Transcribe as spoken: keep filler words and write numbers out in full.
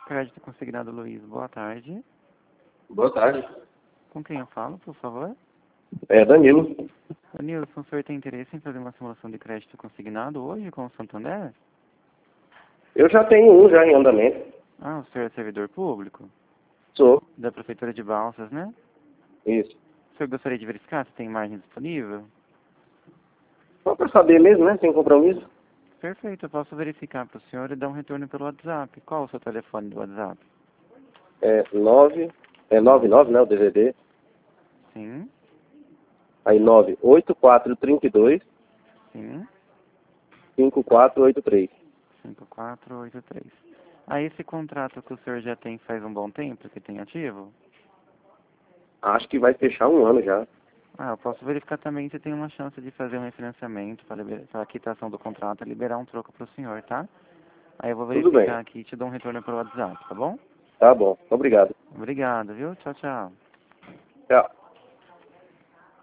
Crédito consignado Luiz, boa tarde. Boa tarde. Com quem eu falo, por favor? É Danilo. Danilson, o senhor tem interesse em fazer uma simulação de crédito consignado hoje com o Santander? Eu já tenho um já em andamento. Ah, o senhor é servidor público? Sou. Da Prefeitura de Balsas, né? Isso. O senhor gostaria de verificar se tem margem disponível? Só para saber mesmo, né? Sem compromisso. Perfeito, eu posso verificar para o senhor e dar um retorno pelo WhatsApp. Qual o seu telefone do WhatsApp? É nove, é nove nove, né? O D V D. Sim, Aí nove oito quatro três dois sim, cinco quatro oito três. cinco quatro oito três. Ah, esse contrato que o senhor já tem faz um bom tempo que tem ativo? Acho que vai fechar um ano já. Ah, eu posso verificar também se tem uma chance de fazer um refinanciamento para a quitação do contrato e liberar um troco para o senhor, tá? Aí eu vou Tudo bem. verificar aqui e te dou um retorno pelo WhatsApp, tá bom? Tá bom. Obrigado. Obrigado, viu? Tchau, tchau. Tchau.